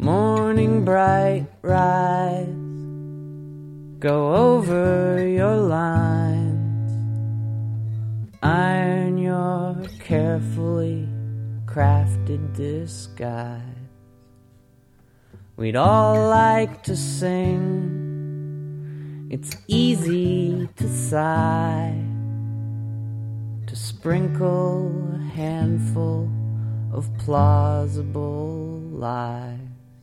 Morning bright, rise, go over your lines, iron your carefully crafted disguise. We'd all like to sing, it's easy to sigh, to sprinkle a handful of plausible lies.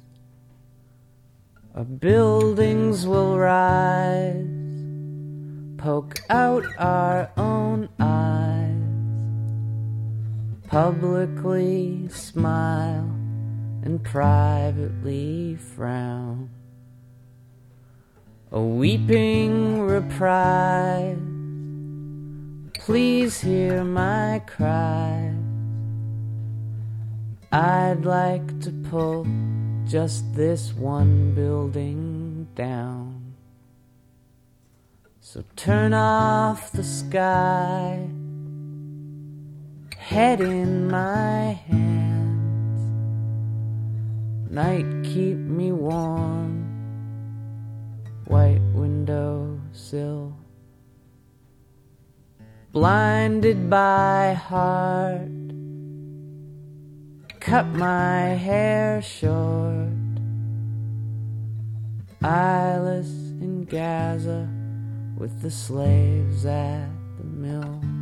Our buildings will rise, poke out our own eyes, publicly smile and privately frown. A weeping reprise, please hear my cries. I'd like to pull just this one building down. So turn off the sky, head in my hands. Night keep me warm, white windowsill. Blinded by heart, cut my hair short. Eyeless in Gaza with the slaves at the mill.